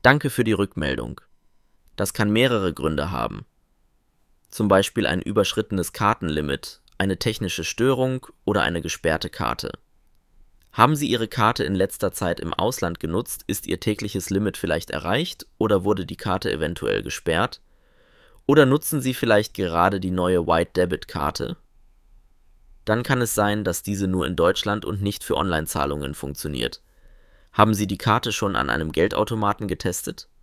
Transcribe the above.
Danke für die Rückmeldung. Das kann mehrere Gründe haben. Zum Beispiel ein überschrittenes Kartenlimit, eine technische Störung oder eine gesperrte Karte. Haben Sie Ihre Karte in letzter Zeit im Ausland genutzt, ist Ihr tägliches Limit vielleicht erreicht oder wurde die Karte eventuell gesperrt? Oder nutzen Sie vielleicht gerade die neue White Debit Karte? Dann kann es sein, dass diese nur in Deutschland und nicht für Online-Zahlungen funktioniert. Haben Sie die Karte schon an einem Geldautomaten getestet?